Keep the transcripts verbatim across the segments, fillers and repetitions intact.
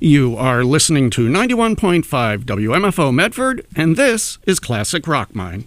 You are listening to ninety-one point five W M F O Medford, and this is Classic Rock Mine.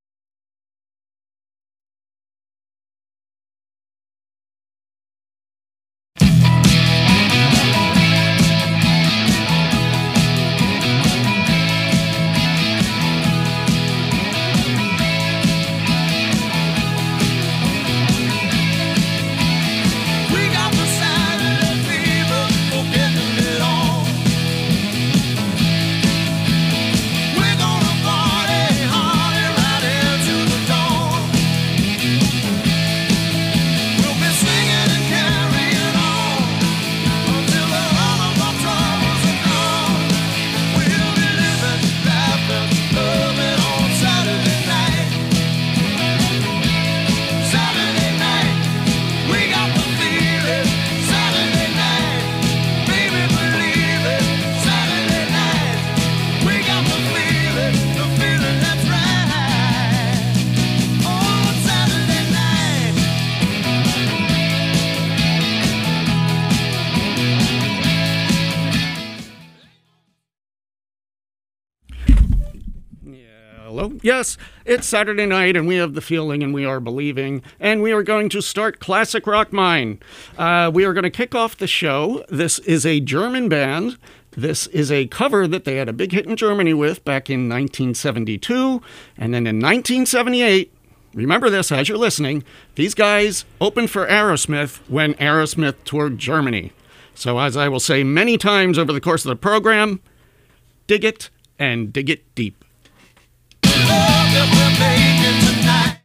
Yes, it's Saturday night, and we have the feeling, and we are believing, and we are going to start Classic Rock Mine. Uh, we are going to kick off the show. This is a German band. This is a cover that they had a big hit in Germany with back in nineteen seventy-two, and then in nineteen seventy-eight, remember this as you're listening, these guys opened for Aerosmith when Aerosmith toured Germany. So as I will say many times over the course of the program, dig it and dig it deep. That we're making tonight.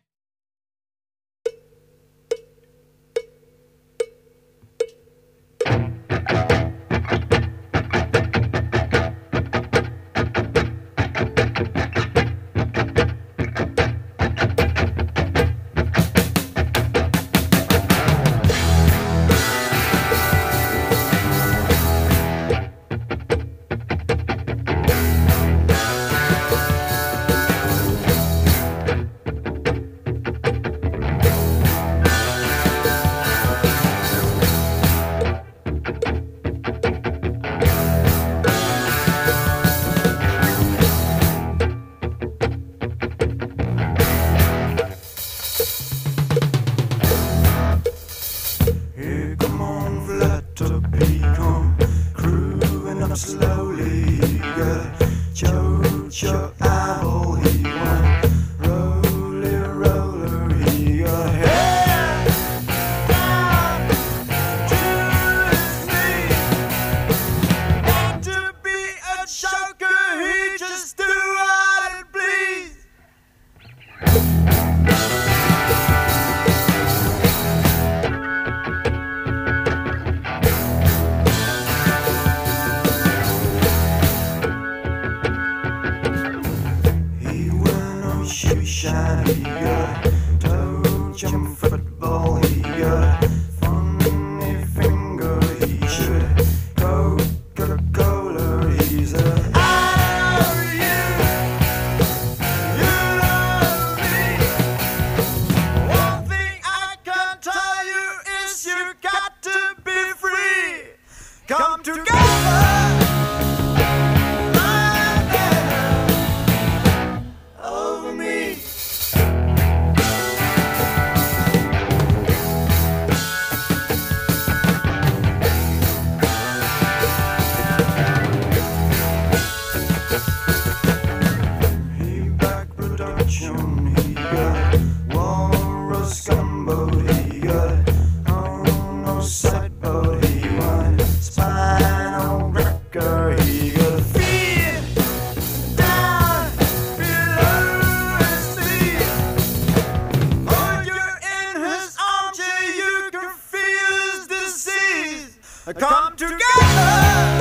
Come together.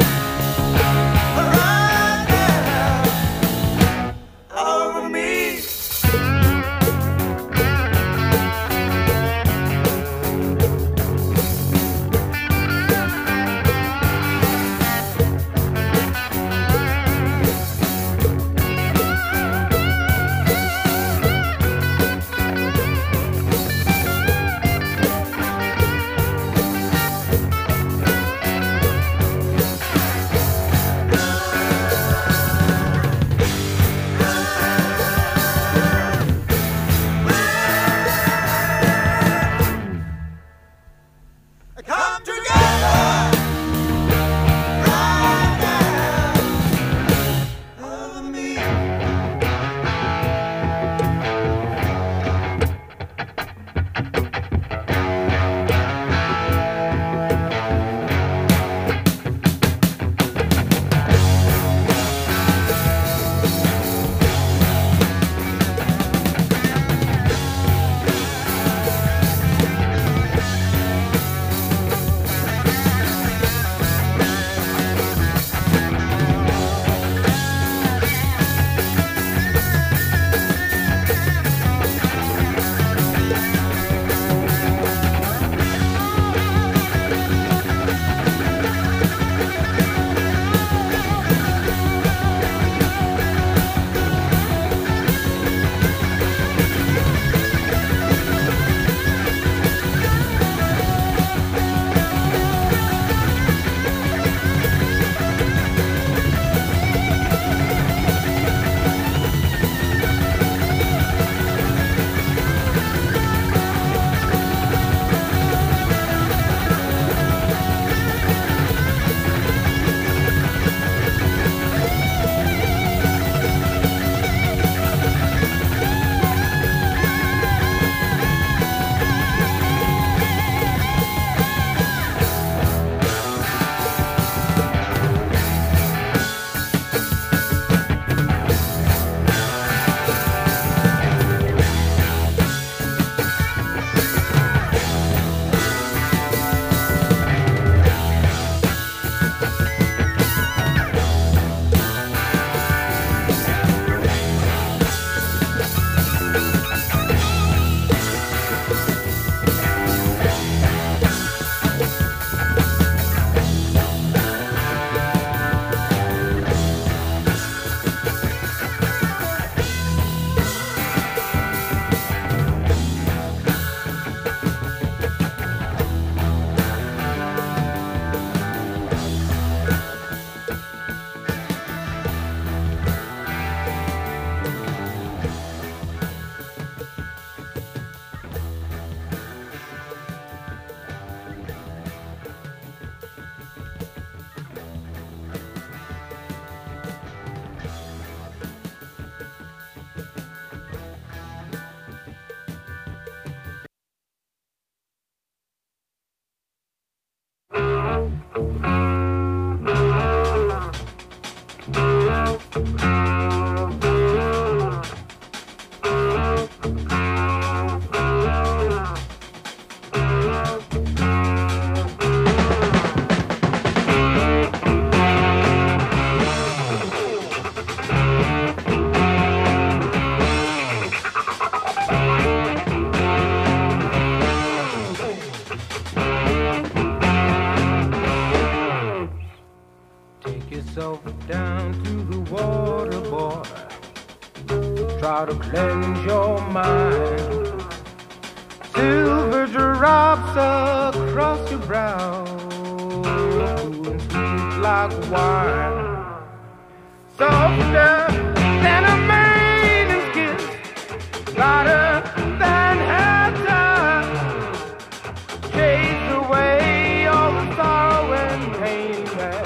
Down to the water, boy. Try to cleanse your mind. Silver drops across your brow, cool and sweet like wine. Softer than a maiden's kiss, lighter than her tongue. Chase away all the sorrow and pain that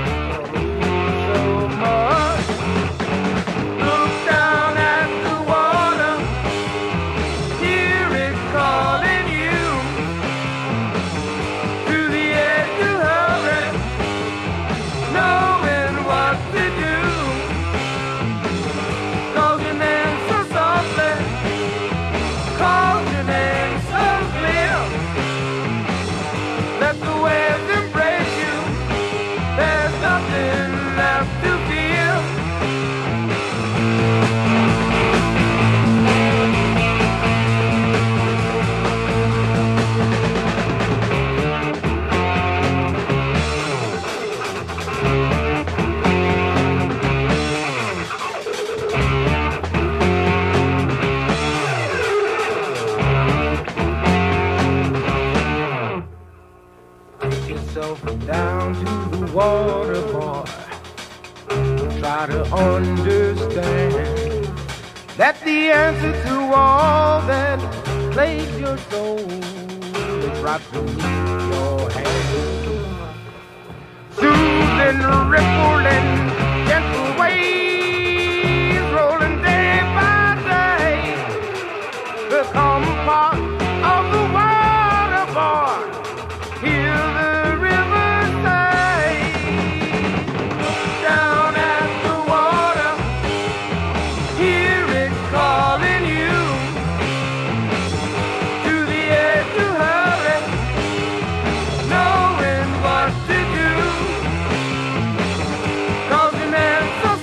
down to the water, boy. Try to understand that the answer to all that plagues your soul is right beneath your hand. Soothing, rippling, gentle waves rolling day by day. The calm part of the water, boy. Hear the so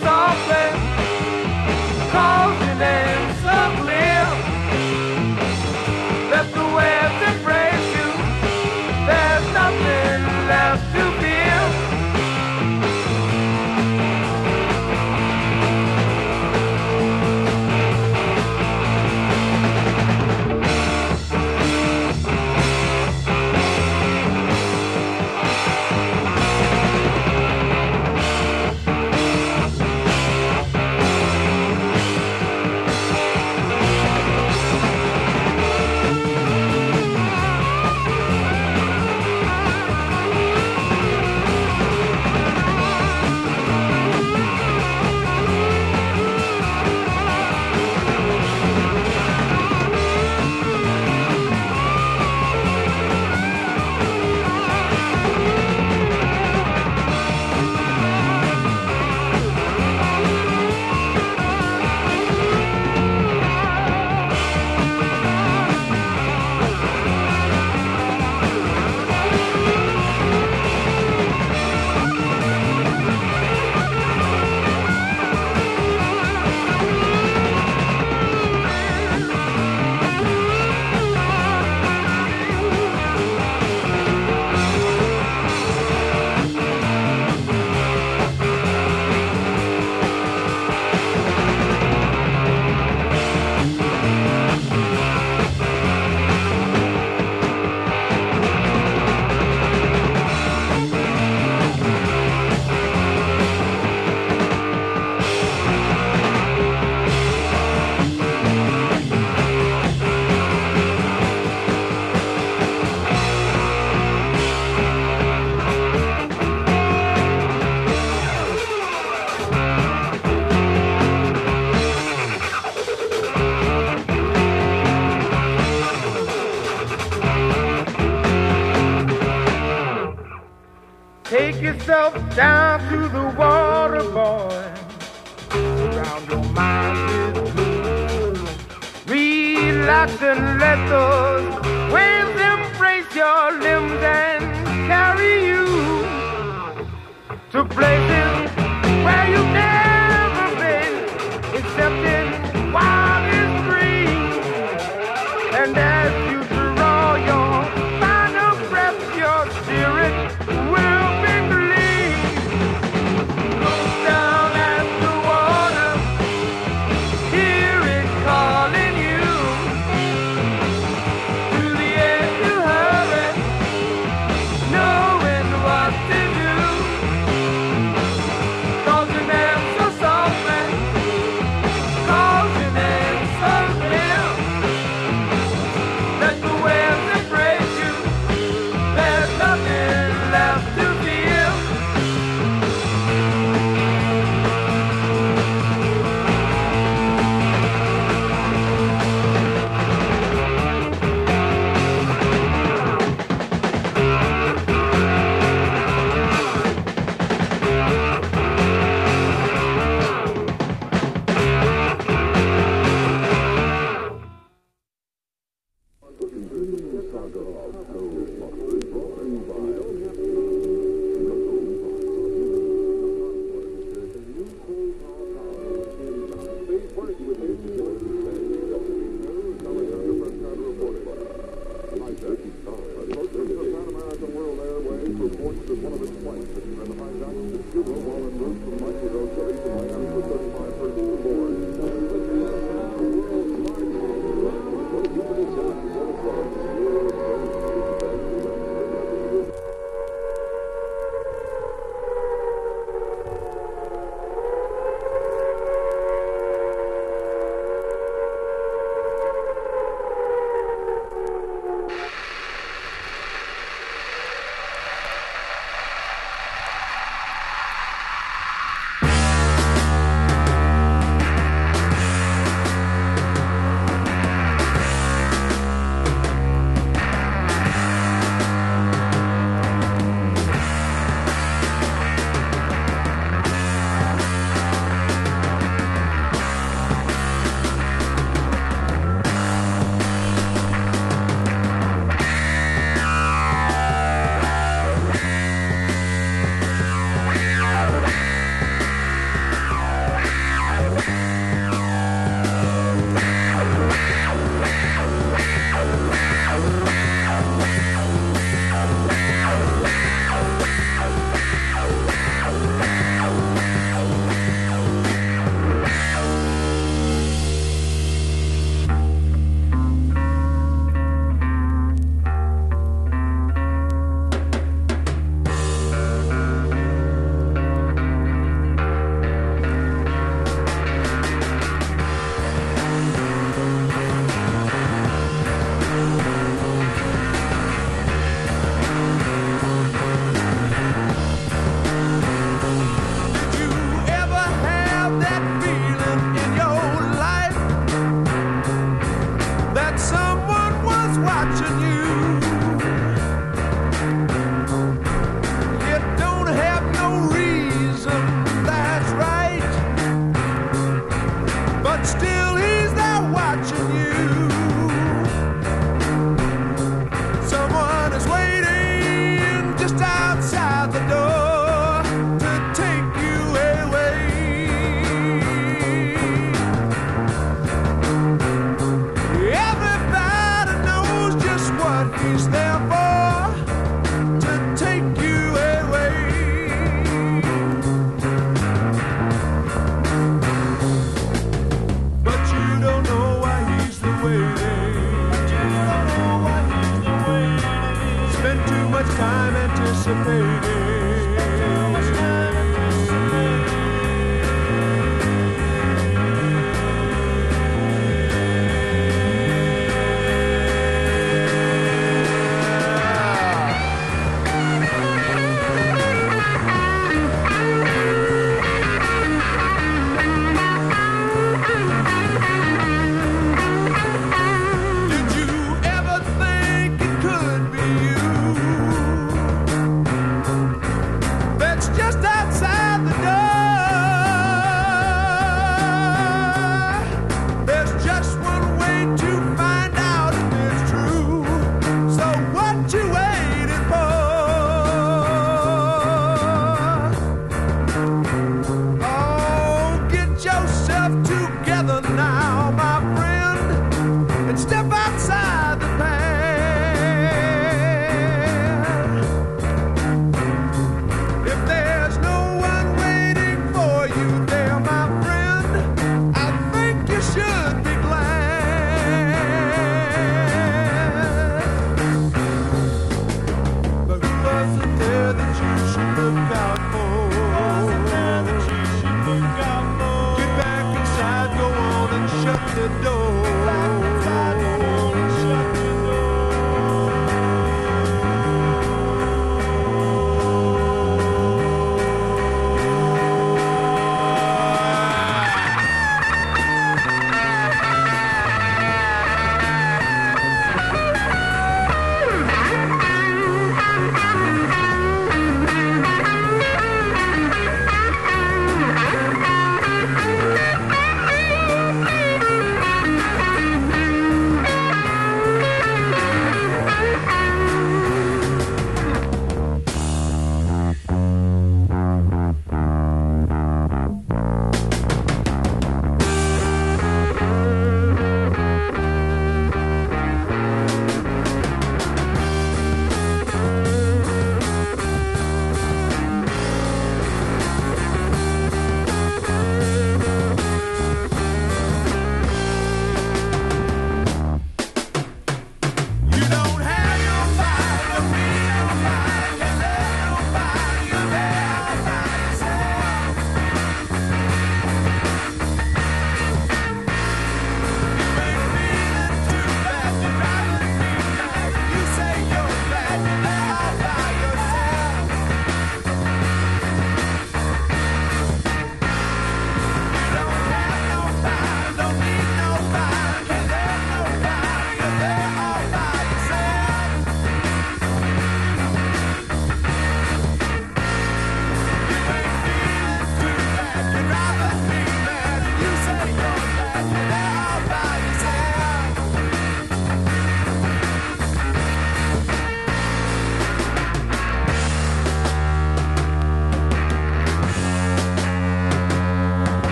Take yourself down to the water, boy. Around your mind with blue. Relax and let those waves embrace your limbs and carry you to places where you've never been, except in wildest dreams. And as you draw your final breath, your spirit will be gleamed. Look down at the water, hear it calling you. To the edge you hurry, knowing what to do. Cause your name's so softly, cause your name's so near. Let the waves embrace you, there's nothing left to fear.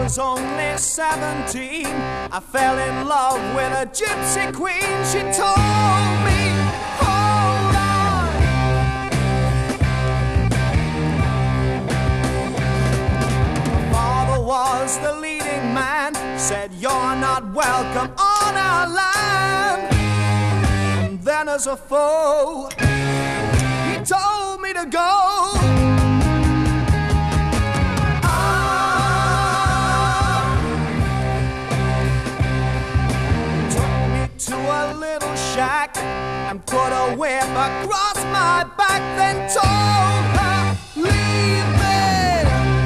was only seventeen, I fell in love with a gypsy queen. She told me, hold on. My father was the leading man, said you're not welcome on our land. And then as a foe, he told me to go. To a little shack and put a whip across my back, then told her, leave me.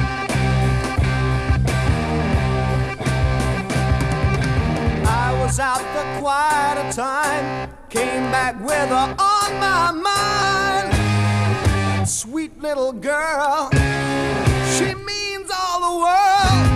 I was out for quite a time, came back with her on my mind. Sweet little girl, she means all the world.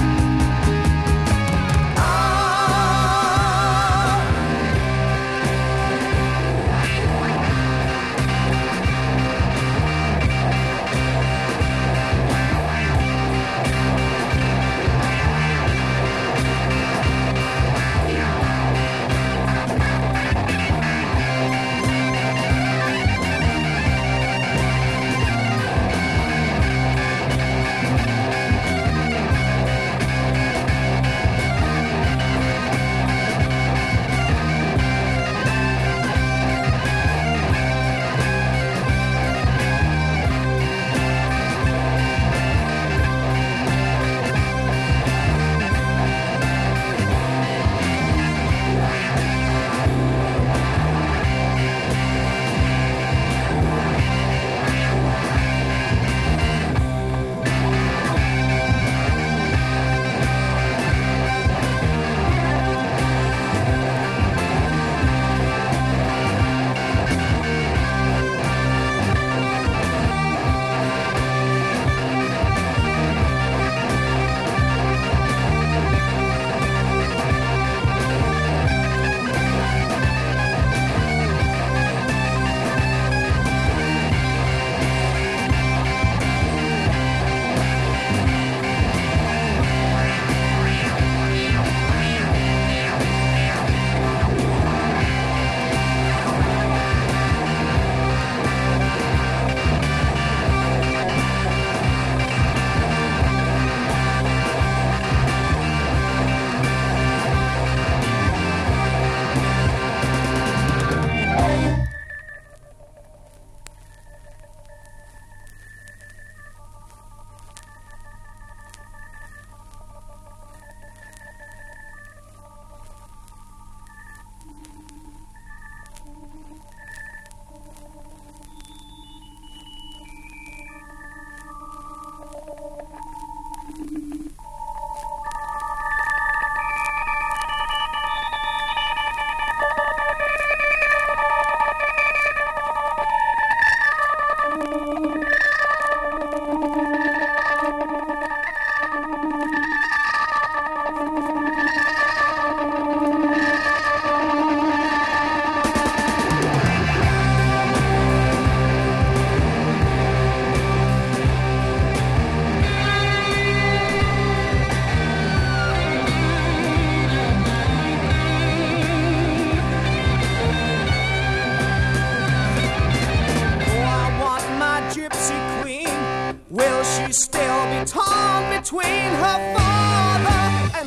Between her father and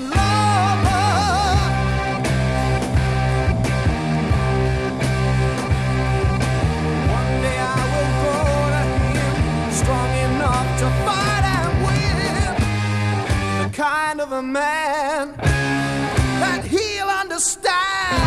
lover, one day I will go to him, strong enough to fight and win, the kind of a man that he'll understand.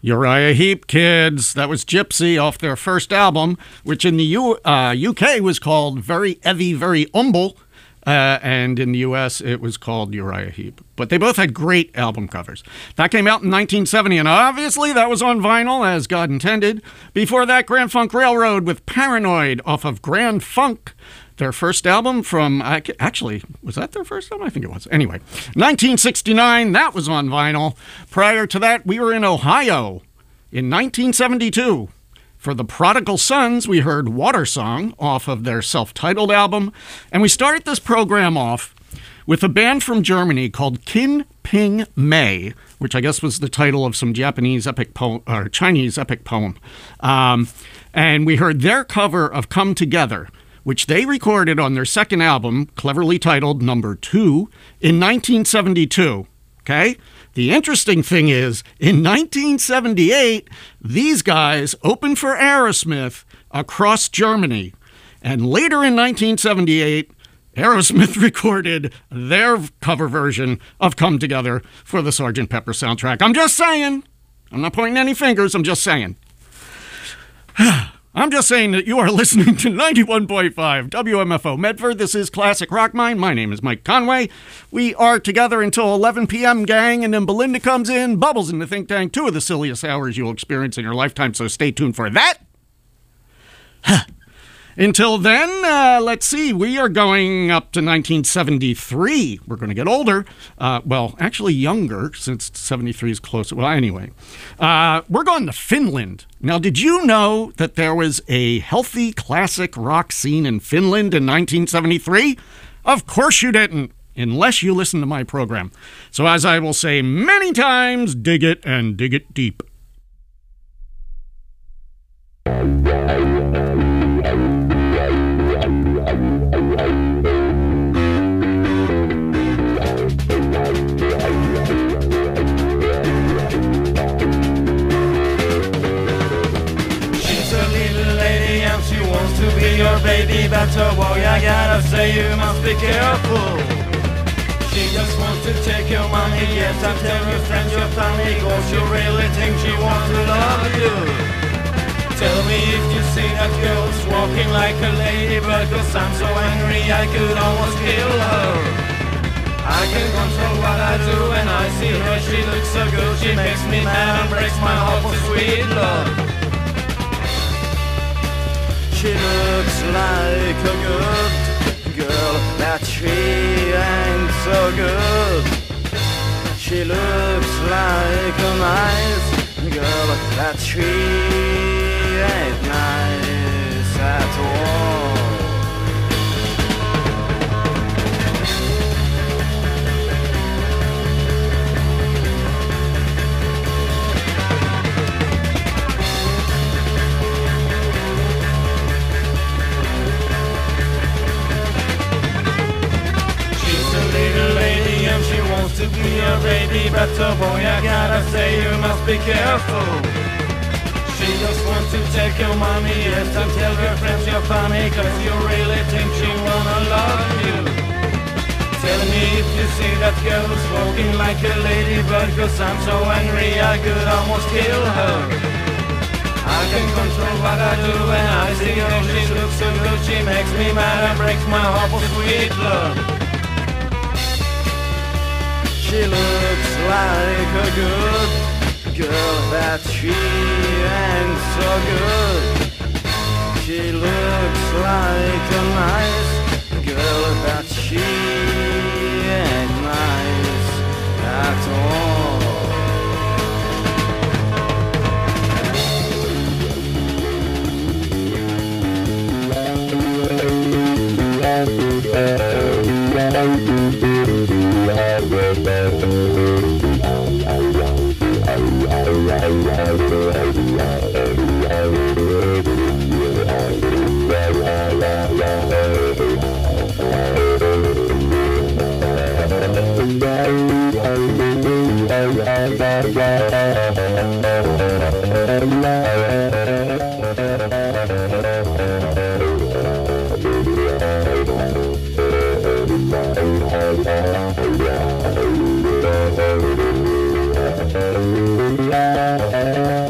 Uriah Heep, kids. That was Gypsy off their first album, which in the U- uh, U K was called Very Heavy, Very Humble. Uh, and in the U S, it was called Uriah Heep. But they both had great album covers. That came out in nineteen seventy, and obviously that was on vinyl, as God intended. Before that, Grand Funk Railroad with Paranoid off of Grand Funk. Their first album from, actually, was that their first album? I think it was. Anyway, nineteen sixty-nine, that was on vinyl. Prior to that, we were in Ohio in nineteen seventy-two. For the Prodigal Sons, we heard Water Song off of their self-titled album. And we started this program off with a band from Germany called Kin Ping Mei, which I guess was the title of some Japanese epic poem, or Chinese epic poem. Um, and we heard their cover of Come Together, which they recorded on their second album, cleverly titled Number Two, in nineteen seventy-two. Okay? The interesting thing is, in nineteen seventy-eight, these guys opened for Aerosmith across Germany. And later in nineteen seventy-eight, Aerosmith recorded their cover version of Come Together for the Sergeant Pepper soundtrack. I'm just saying. I'm not pointing any fingers. I'm just saying. I'm just saying that you are listening to ninety-one point five W M F O Medford. This is Classic Rock Mine. My name is Mike Conway. We are together until eleven p.m., gang, and then Belinda comes in, bubbles in the think tank, two of the silliest hours you'll experience in your lifetime, so stay tuned for that. Until then, uh, let's see, we are going up to nineteen seventy-three. We're going to get older. Uh, well, actually younger, since seventy-three is closer. Well, anyway, uh, we're going to Finland. Now, did you know that there was a healthy classic rock scene in Finland in nineteen seventy-three? Of course you didn't, unless you listen to my program. So as I will say many times, dig it and dig it deep. To be your baby, but oh boy, I gotta say you must be careful. She just wants to take your money, yes, I tell your friends you're funny, cause you really think she wants to love you. Tell me if you see that girl's walking like a ladybird, cause I'm so angry I could almost kill her. I can control what I do when I see her, she looks so good, she makes me mad and breaks my heart for sweet love. She looks like a good girl, that she ain't so good. She looks like a nice girl, that she ain't nice at all. To be your baby, but oh boy, I gotta say you must be careful. She just wants to take your money, yes, and tell her friends you're funny, cause you really think she wanna love you. Tell me if you see that girl's walking like a ladybird, cause I'm so angry I could almost kill her. I can control what I do when I see her, she looks so good, she makes me mad and breaks my heart for sweet love. She looks like a good girl, that she ain't so good. She looks like a nice girl, that she ain't nice at all. Thank you.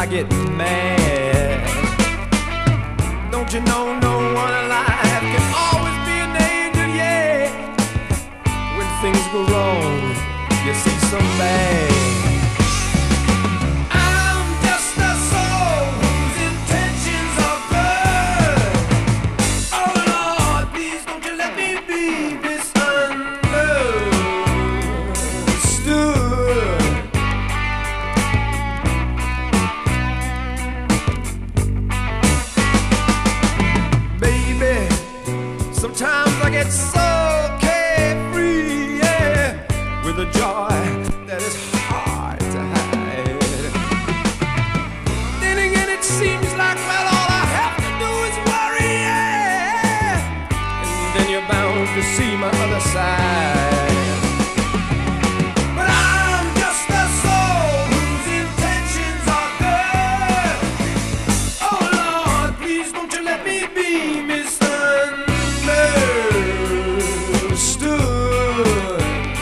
get mad. Don't you know no one alive can always be an angel, yeah. When things go wrong, you see some bad. I'm just a soul whose intentions are good. Oh Lord, please don't you let me be misunderstood. Baby, sometimes I get so carefree, yeah, with a joy that is hard to hide. Then again, it seems like, well, all I have to do is worry, yeah, and then you're bound to see my other side. But I'm just a soul whose intentions are good. Oh Lord, please don't you let me be misunderstood.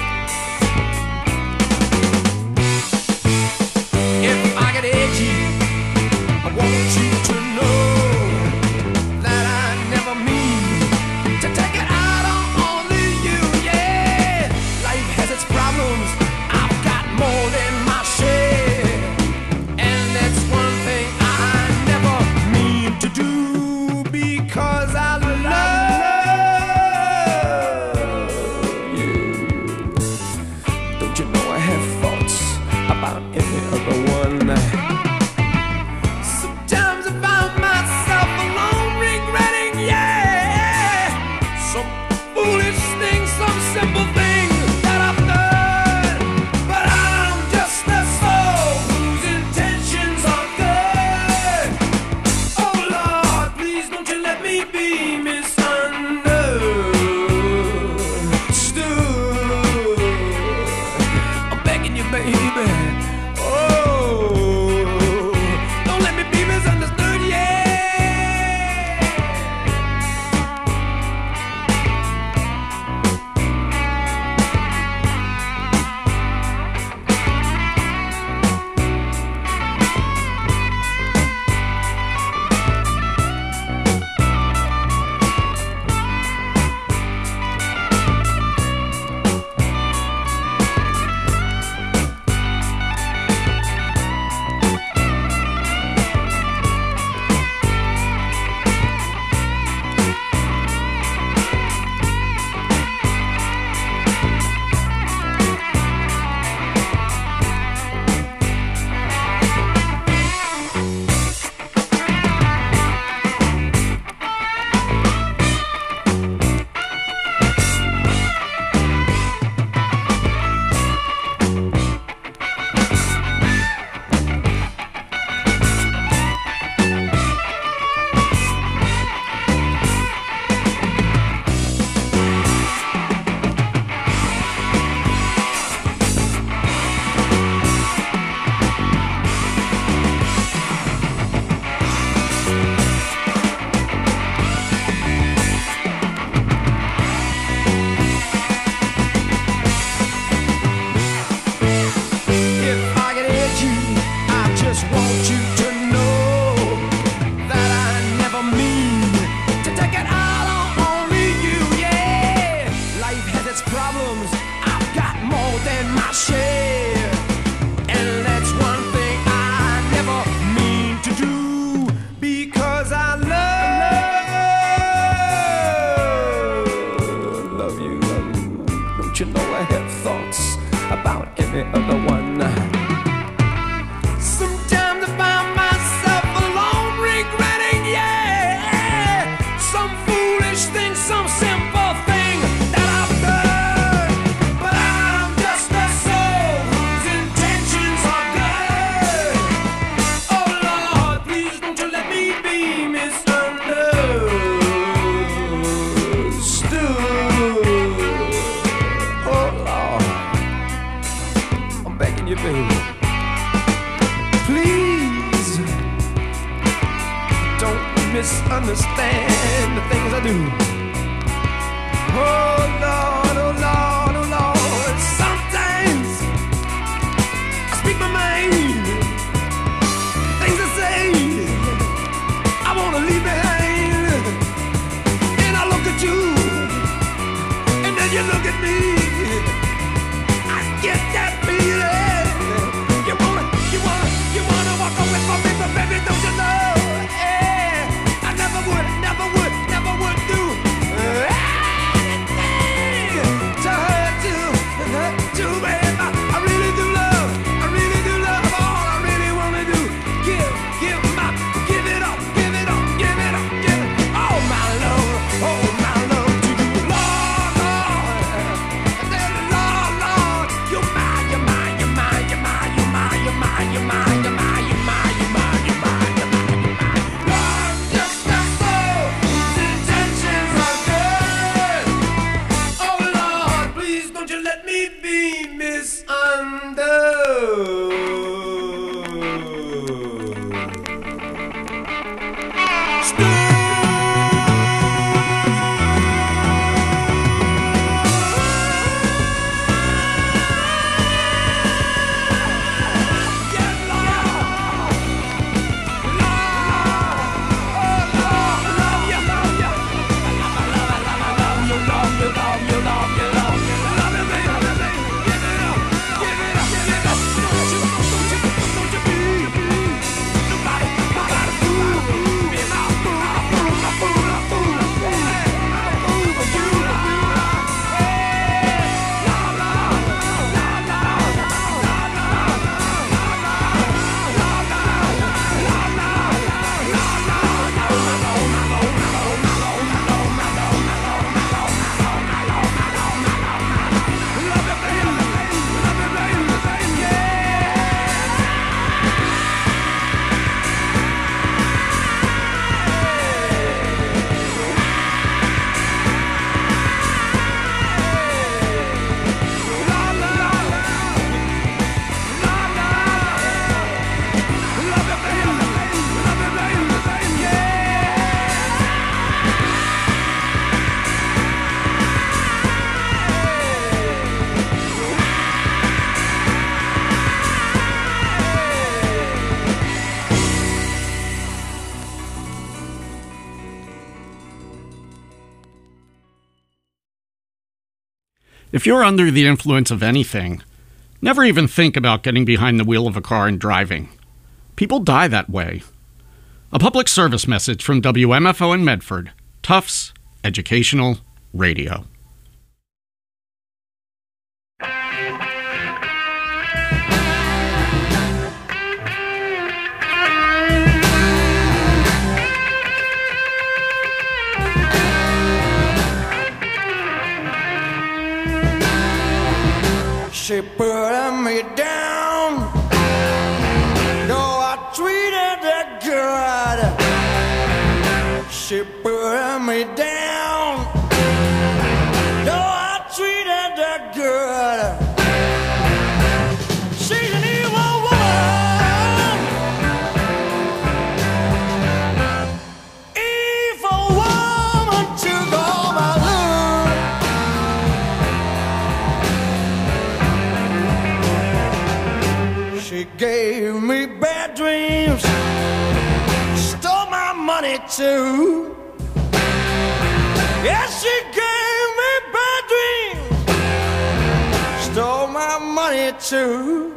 If I get edgy, I want you to know that I never mean to take it out on only you, yeah. Life has its problems, I've got more than my share, and that's one thing I never mean to do, because I love you. Don't you know I have thoughts about every other one? Sometimes I find myself alone regretting, yeah, some foolish thing, some simple thing that I've done. But I'm just a soul whose intentions are good. Oh Lord, please don't you let me be misunderstood. I'm begging you, baby. Oh, don't let me be misunderstood, yeah. If I get edgy, I just want you to know that I never mean to take it out on only you, yeah. Life has its problems, I've got more than my share, and that's one thing I never mean to do, because I love, love you, love you. Don't you know I have thoughts about every other one? Sometimes I find myself alone regretting, yeah, some foolish thing, some simple thing that I've done. But I'm just a soul whose intentions are good. Oh Lord, please don't you let me be misunderstood. Oh Lord, I'm begging you, baby. Please don't misunderstand the things I do. Oh Lord, oh Lord, oh Lord. Sometimes I speak my mind. Things If you're under the influence of anything, never even think about getting behind the wheel of a car and driving. People die that way. A public service message from W M F O in Medford, Tufts Educational Radio. She put me down, though I treated her good. She put me down, though I treated her good. She's an evil woman, evil woman to go my love. She gave me bad dreams, stole my money too. Yes, she gave me bad dreams, stole my money too.